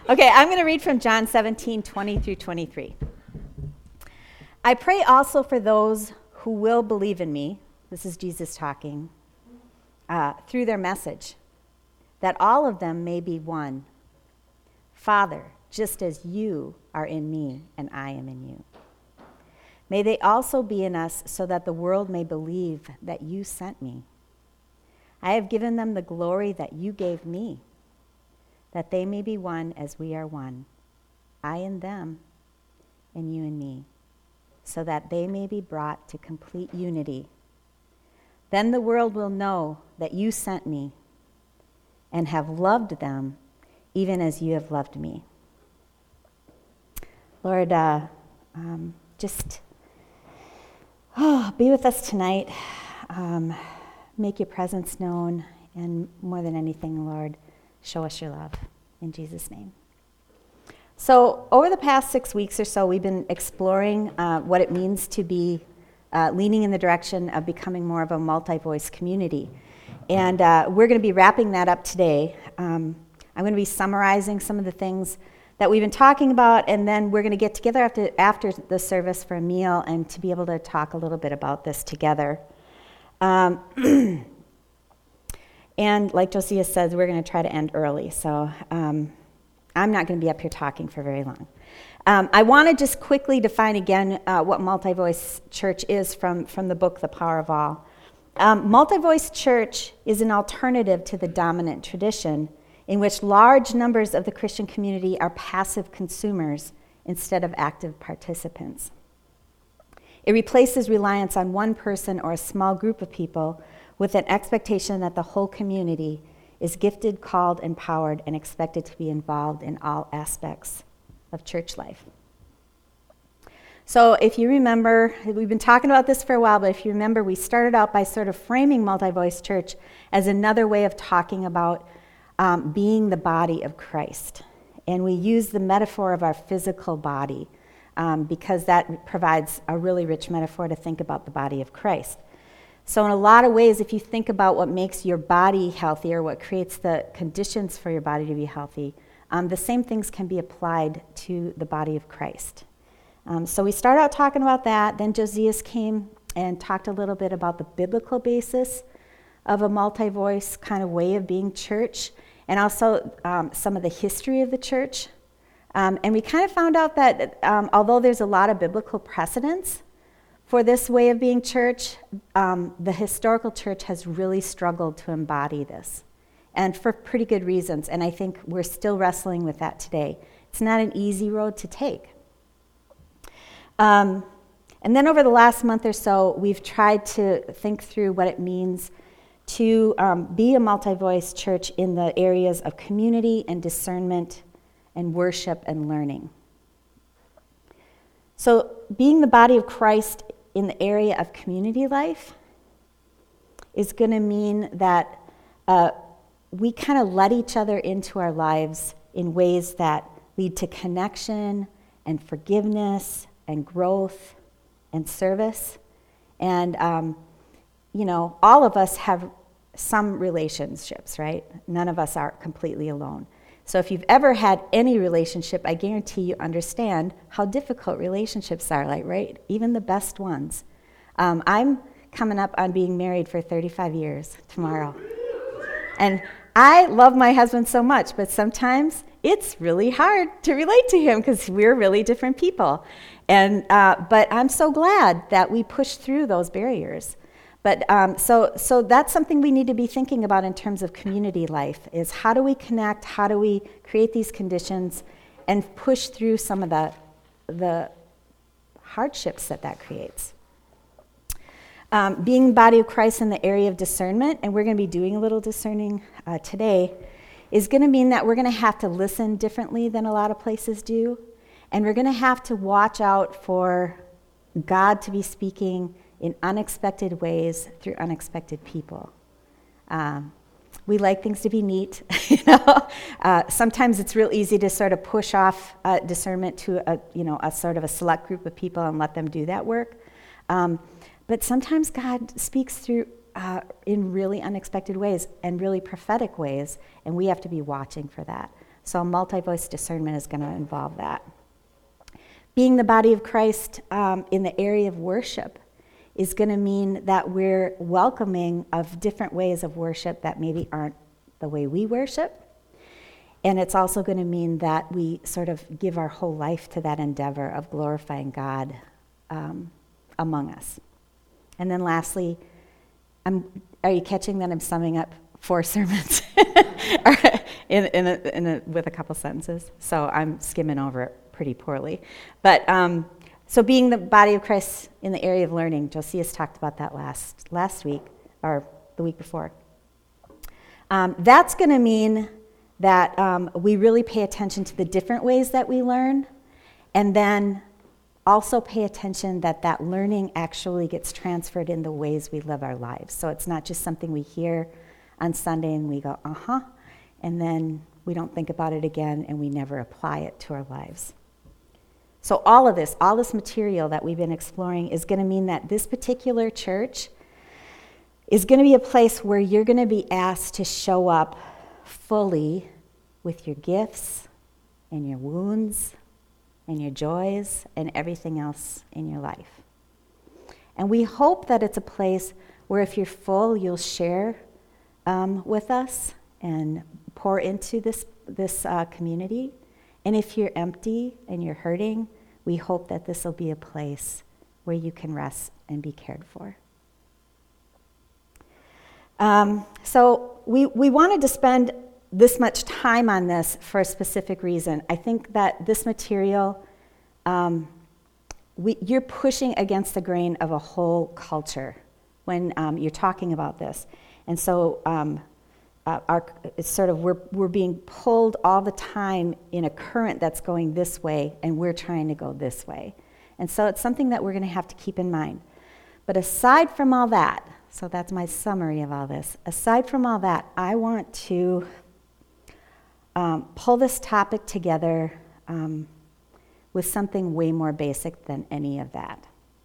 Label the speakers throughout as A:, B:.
A: Okay, I'm going to read from John 17:20 through 23. I pray also for those who will believe in me, this is Jesus talking, through their message, that all of them may be one. Father, just as you are in me and I am in you. May they also be in us so that the world may believe that you sent me. I have given them the glory that you gave me, that they may be one as we are one, I and them, and you and me, so that they may be brought to complete unity. Then the world will know that you sent me and have loved them even as you have loved me. Lord, just be with us tonight. Make your presence known, and more than anything, Lord, show us your love. In Jesus' name. So over the past 6 weeks or so, we've been exploring what it means to be leaning in the direction of becoming more of a multi-voice community. And we're going to be wrapping that up today. I'm going to be summarizing some of the things that we've been talking about, and then we're going to get together after the service for a meal and to be able to talk a little bit about this together. And like Josiah says, we're going to try to end early, so I'm not going to be up here talking for very long. I want to just quickly define again what multi-voice church is from the book, The Power of All. Multi-voice church is an alternative to the dominant tradition in which large numbers of the Christian community are passive consumers instead of active participants. It replaces reliance on one person or a small group of people with an expectation that the whole community is gifted, called, empowered, and expected to be involved in all aspects of church life. So if you remember, we've been talking about this for a while, but if you remember, we started out by sort of framing multi-voice church as another way of talking about being the body of Christ. And we use the metaphor of our physical body because that provides a really rich metaphor to think about the body of Christ. So in a lot of ways, if you think about what makes your body healthy or what creates the conditions for your body to be healthy, the same things can be applied to the body of Christ. So we started out talking about that. Then Josias came and talked a little bit about the biblical basis of a multi-voice kind of way of being church, and also some of the history of the church. And we kind of found out that although there's a lot of biblical precedents for this way of being church, the historical church has really struggled to embody this, and for pretty good reasons, and I think we're still wrestling with that today. It's not an easy road to take. And then over the last month or so, we've tried to think through what it means to be a multi-voice church in the areas of community and discernment and worship and learning. So being the body of Christ in the area of community life is going to mean that we kind of let each other into our lives in ways that lead to connection and forgiveness and growth and service. And, all of us have some relationships, right? None of us are completely alone. So if you've ever had any relationship, I guarantee you understand how difficult relationships are, like, right? Even the best ones. I'm coming up on being married for 35 years tomorrow. And I love my husband so much, but sometimes it's really hard to relate to him because we're really different people. And but I'm so glad that we pushed through those barriers. But so that's something we need to be thinking about in terms of community life, is how do we connect, how do we create these conditions and push through some of the hardships that creates. Being the body of Christ in the area of discernment, and we're going to be doing a little discerning today, is going to mean that we're going to have to listen differently than a lot of places do, and we're going to have to watch out for God to be speaking in unexpected ways through unexpected people. We like things to be neat. Sometimes it's real easy to sort of push off discernment to a sort of a select group of people and let them do that work. But sometimes God speaks through in really unexpected ways and really prophetic ways, and we have to be watching for that. So multi-voice discernment is going to involve that. Being the body of Christ in the area of worship is going to mean that we're welcoming of different ways of worship that maybe aren't the way we worship. And it's also going to mean that we sort of give our whole life to that endeavor of glorifying God among us. And then lastly, are you catching that I'm summing up 4 sermons with a couple sentences? So I'm skimming over it pretty poorly. But so being the body of Christ in the area of learning, Josias talked about that last week, or the week before. That's going to mean that we really pay attention to the different ways that we learn, and then also pay attention that that learning actually gets transferred in the ways we live our lives. So it's not just something we hear on Sunday and we go, and then we don't think about it again and we never apply it to our lives. So all this material that we've been exploring is going to mean that this particular church is going to be a place where you're going to be asked to show up fully with your gifts and your wounds and your joys and everything else in your life. And we hope that it's a place where if you're full, you'll share with us and pour into this community. And if you're empty and you're hurting, we hope that this will be a place where you can rest and be cared for. So we wanted to spend this much time on this for a specific reason. I think that this material, you're pushing against the grain of a whole culture when you're talking about this. And so it's sort of we're being pulled all the time in a current that's going this way, and we're trying to go this way. And so it's something that we're going to have to keep in mind. But aside from all that, so that's my summary of all this. Aside from all that, I want to pull this topic together with something way more basic than any of that.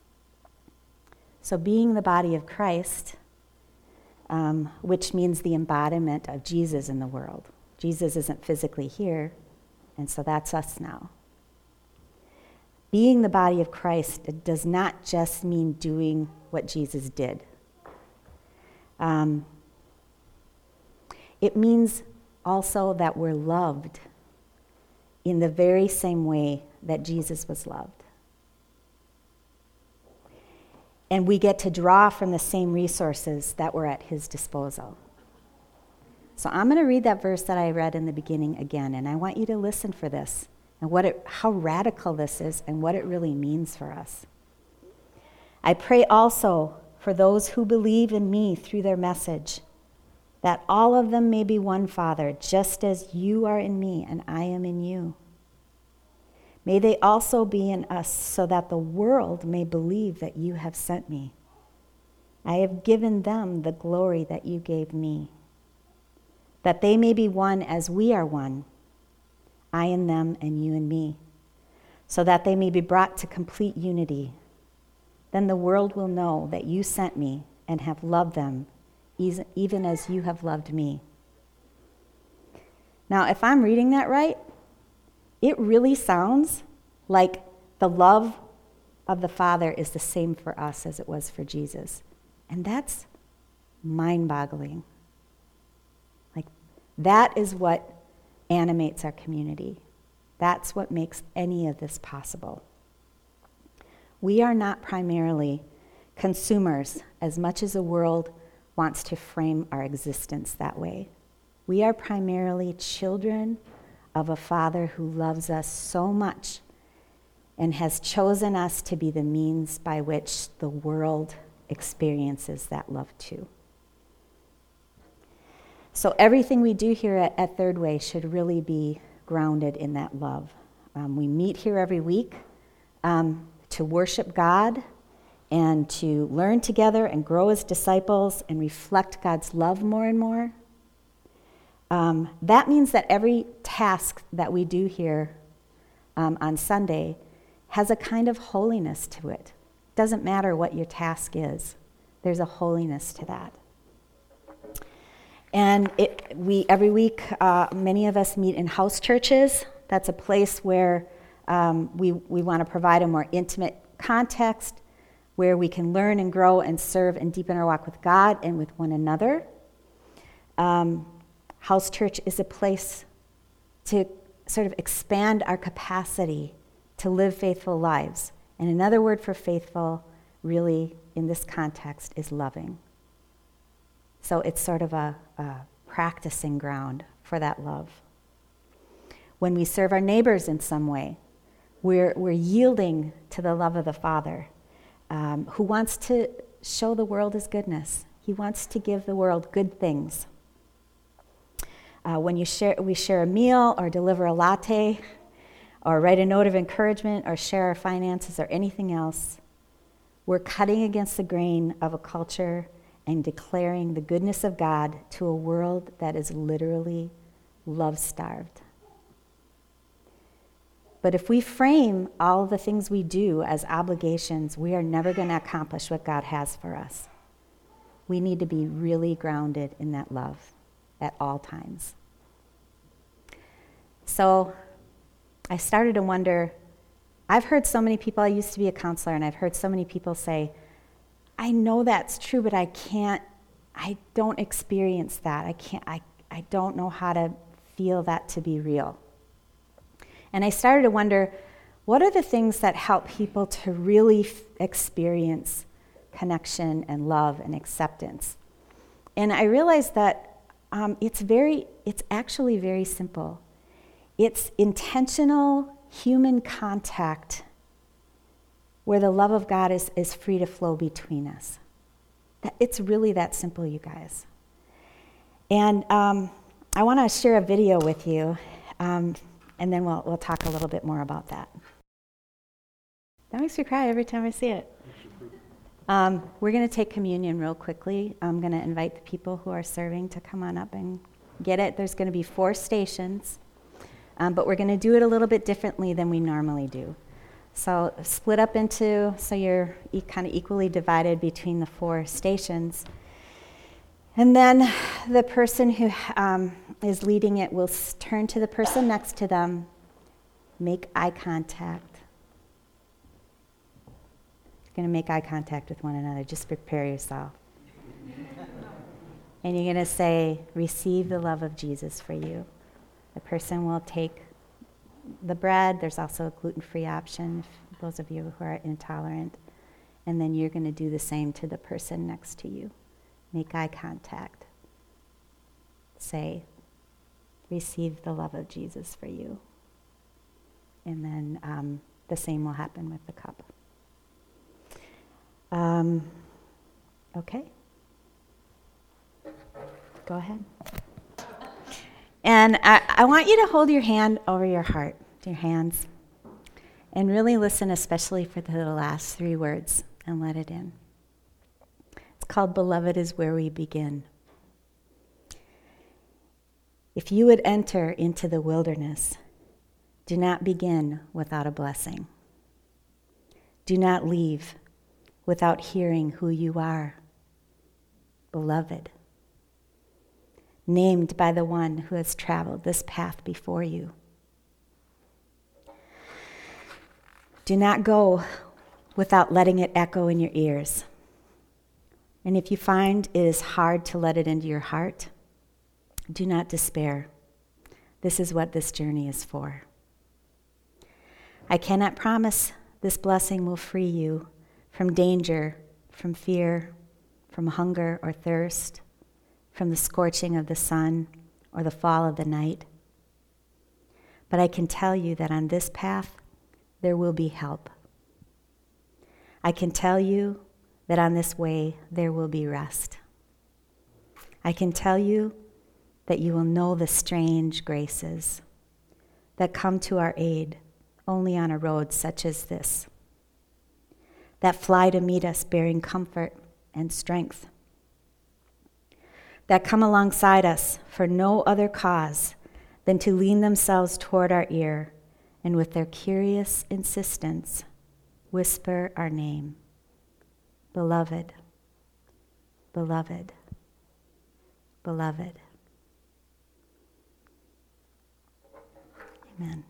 A: So being the body of Christ, which means the embodiment of Jesus in the world. Jesus isn't physically here, and so that's us now. Being the body of Christ, it does not just mean doing what Jesus did. It means also that we're loved in the very same way that Jesus was loved. And we get to draw from the same resources that were at his disposal. So I'm going to read that verse that I read in the beginning again, and I want you to listen for this and how radical this is and what it really means for us. I pray also for those who believe in me through their message, that all of them may be one, Father, just as you are in me and I am in you. May they also be in us, so that the world may believe that you have sent me. I have given them the glory that you gave me, that they may be one as we are one, I in them and you in me, so that they may be brought to complete unity. Then the world will know that you sent me and have loved them, even as you have loved me. Now, if I'm reading that right, it really sounds like the love of the Father is the same for us as it was for Jesus. And that's mind-boggling. Like, that is what animates our community. That's what makes any of this possible. We are not primarily consumers as much as the world wants to frame our existence that way. We are primarily children of a Father who loves us so much and has chosen us to be the means by which the world experiences that love too. So everything we do here at Third Way should really be grounded in that love. We meet here every week to worship God and to learn together and grow as disciples and reflect God's love more and more. That means that every task that we do here on Sunday has a kind of holiness to it. Doesn't matter what your task is. There's a holiness to that. And every week, many of us meet in house churches. That's a place where we want to provide a more intimate context where we can learn and grow and serve and deepen our walk with God and with one another. House church is a place to sort of expand our capacity to live faithful lives. And another word for faithful, really, in this context, is loving. So it's sort of a practicing ground for that love. When we serve our neighbors in some way, we're yielding to the love of the Father, who wants to show the world his goodness. He wants to give the world good things. When we share a meal or deliver a latte or write a note of encouragement or share our finances or anything else, we're cutting against the grain of a culture and declaring the goodness of God to a world that is literally love-starved. But if we frame all of the things we do as obligations, we are never going to accomplish what God has for us. We need to be really grounded in that love at all times. So I started to wonder, I've heard so many people, I used to be a counselor, and I've heard so many people say, I know that's true, but I don't experience that. I don't know how to feel that to be real. And I started to wonder, what are the things that help people to really experience connection and love and acceptance? And I realized that it's actually very simple. It's intentional human contact where the love of God is free to flow between us. It's really that simple, you guys. And I want to share a video with you, and then we'll talk a little bit more about that. That makes me cry every time I see it. We're going to take communion real quickly. I'm going to invite the people who are serving to come on up and get it. There's going to be 4 stations, but we're going to do it a little bit differently than we normally do. So split up so you're kind of equally divided between the 4 stations. And then the person who is leading it will turn to the person next to them, make eye contact. You're going to make eye contact with one another. Just prepare yourself. And you're going to say, receive the love of Jesus for you. The person will take the bread. There's also a gluten-free option, for those of you who are intolerant. And then you're going to do the same to the person next to you. Make eye contact. Say, receive the love of Jesus for you. And then the same will happen with the cup. Okay. Go ahead. And I want you to hold your hand over your heart, your hands, and really listen, especially for the last 3 words, and let it in. It's called Beloved is Where We Begin. If you would enter into the wilderness, do not begin without a blessing. Do not leave without hearing who you are, beloved, named by the one who has traveled this path before you. Do not go without letting it echo in your ears. And if you find it is hard to let it into your heart, do not despair. This is what this journey is for. I cannot promise this blessing will free you from danger, from fear, from hunger or thirst, from the scorching of the sun or the fall of the night. But I can tell you that on this path, there will be help. I can tell you that on this way, there will be rest. I can tell you that you will know the strange graces that come to our aid only on a road such as this, that fly to meet us bearing comfort and strength, that come alongside us for no other cause than to lean themselves toward our ear and with their curious insistence whisper our name, beloved, beloved, beloved. Amen.